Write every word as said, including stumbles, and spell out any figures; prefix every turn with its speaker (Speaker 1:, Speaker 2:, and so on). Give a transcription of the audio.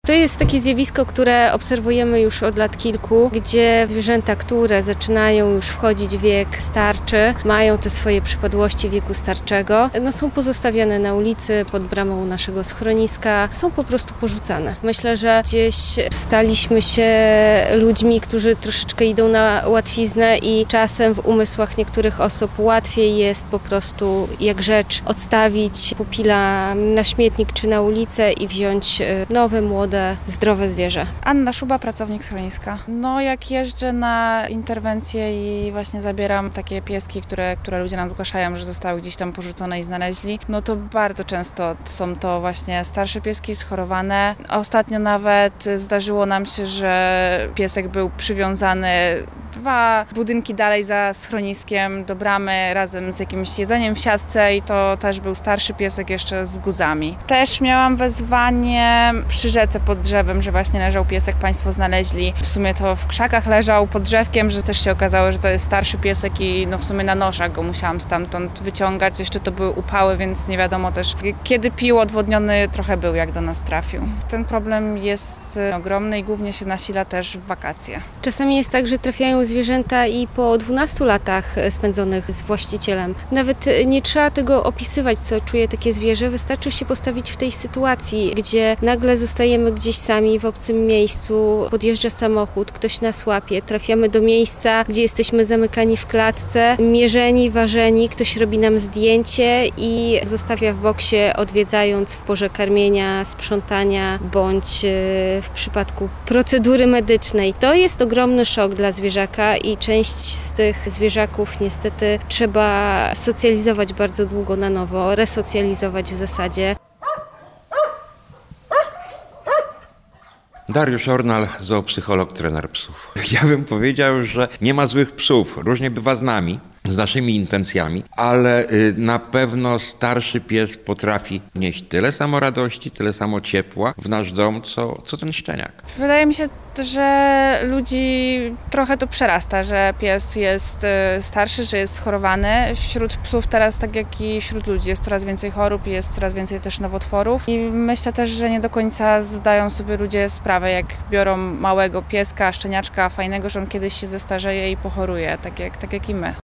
Speaker 1: To jest takie zjawisko, które obserwujemy już od lat kilku, gdzie zwierzęta, które zaczynają już wchodzić w wiek starczy, mają te swoje przypadłości wieku starczego, no są pozostawiane na ulicy, pod bramą naszego schroniska, są po prostu porzucane. Myślę, że gdzieś staliśmy się ludźmi, którzy troszeczkę idą na łatwiznę i czasem w umysłach niektórych osób łatwiej jest po prostu jak rzecz odstawić pupila na śmietnik czy na ulicę i wziąć nowe, młode, zdrowe zwierzę.
Speaker 2: Anna Szuba, pracownik schroniska. No jak jeżdżę na interwencje i właśnie zabieram takie pieski, które, które ludzie nam zgłaszają, że zostały gdzieś tam porzucone i znaleźli, no to bardzo często są to właśnie starsze pieski schorowane. Ostatnio nawet zdarzyło nam się, że piesek był przywiązany dwa budynki dalej za schroniskiem do bramy razem z jakimś jedzeniem w siatce i to też był starszy piesek jeszcze z guzami. Też miałam wezwanie przy rzece pod drzewem, że właśnie leżał piesek, państwo znaleźli. W sumie to w krzakach leżał pod drzewkiem, że też się okazało, że to jest starszy piesek i no w sumie na noszach go musiałam stamtąd wyciągać. Jeszcze to były upały, więc nie wiadomo też kiedy pił, odwodniony trochę był jak do nas trafił. Ten problem jest ogromny i głównie się nasila też w wakacje.
Speaker 1: Czasami jest tak, że trafiają zwierzęta i po dwunastu latach spędzonych z właścicielem. Nawet nie trzeba tego opisywać, co czuje takie zwierzę, wystarczy się postawić w tej sytuacji, gdzie nagle zostajemy gdzieś sami w obcym miejscu, podjeżdża samochód, ktoś nas łapie, trafiamy do miejsca, gdzie jesteśmy zamykani w klatce, mierzeni, ważeni, ktoś robi nam zdjęcie i zostawia w boksie, odwiedzając w porze karmienia, sprzątania, bądź w przypadku procedury medycznej. To jest ogromny szok dla zwierzaka i część z tych zwierzaków niestety trzeba socjalizować bardzo długo na nowo, resocjalizować w zasadzie.
Speaker 3: Dariusz Ornal, zoopsycholog, trener psów. Ja bym powiedział, że nie ma złych psów. Różnie bywa z nami, z naszymi intencjami, ale na pewno starszy pies potrafi nieść tyle samo radości, tyle samo ciepła w nasz dom, co, co ten szczeniak.
Speaker 2: Wydaje mi się, że ludzi trochę to przerasta, że pies jest starszy, że jest schorowany. Wśród psów teraz, tak jak i wśród ludzi, jest coraz więcej chorób i jest coraz więcej też nowotworów. I myślę też, że nie do końca zdają sobie ludzie sprawę, jak biorą małego pieska, szczeniaczka fajnego, że on kiedyś się zestarzeje i pochoruje, tak jak, tak jak i my.